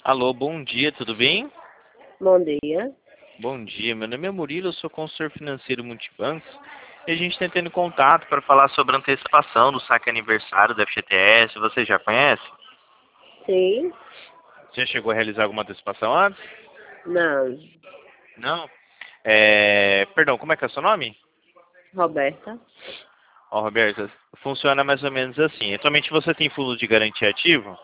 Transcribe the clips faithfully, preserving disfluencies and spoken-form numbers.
Alô, bom dia, tudo bem? Bom dia. Bom dia, meu nome é Murilo, eu sou consultor financeiro multibancos e a gente está tendo contato para falar sobre a antecipação do saque aniversário da F G T S. Você já conhece? Sim. Já chegou a realizar alguma antecipação antes? Não. Não? É... Perdão, como é que é o seu nome? Roberta. Ó, Roberto, funciona mais ou menos assim. Atualmente você tem fundo de garantia ativo?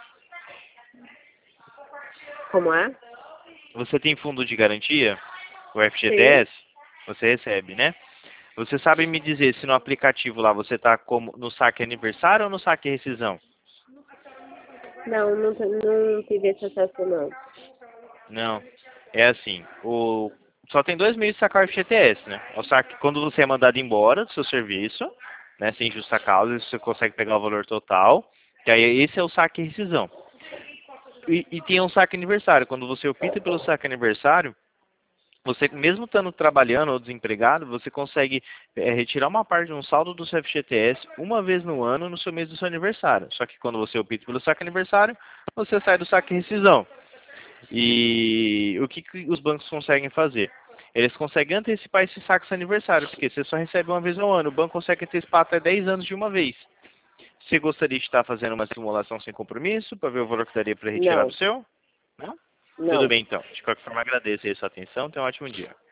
Como é? Você tem fundo de garantia? O Sim. F G T S? Você recebe, né? Você sabe me dizer se no aplicativo lá você está como no saque aniversário ou no saque rescisão? Não, não, te- não tive esse acesso não. Não. É assim, o só tem dois meios de sacar o F G T S, né? O saque quando você é mandado embora do seu serviço, né, sem justa causa, você consegue pegar o valor total, que aí esse é o saque rescisão. E, e tem um saque aniversário, quando você opta pelo saque aniversário, você, mesmo estando trabalhando ou desempregado, você consegue é, retirar uma parte de um saldo do seu F G T S uma vez no ano no seu mês do seu aniversário. Só que quando você opta pelo saque aniversário, você sai do saque rescisão. E o que, que os bancos conseguem fazer? Eles conseguem antecipar esses saques aniversário, porque você só recebe uma vez ao ano. O banco consegue antecipar até dez anos de uma vez. Você gostaria de estar fazendo uma simulação sem compromisso, para ver o valor que daria para retirar do Não. seu? Não? Tudo Não. bem, então. De qualquer forma, agradeço aí a sua atenção. Tenha um ótimo dia.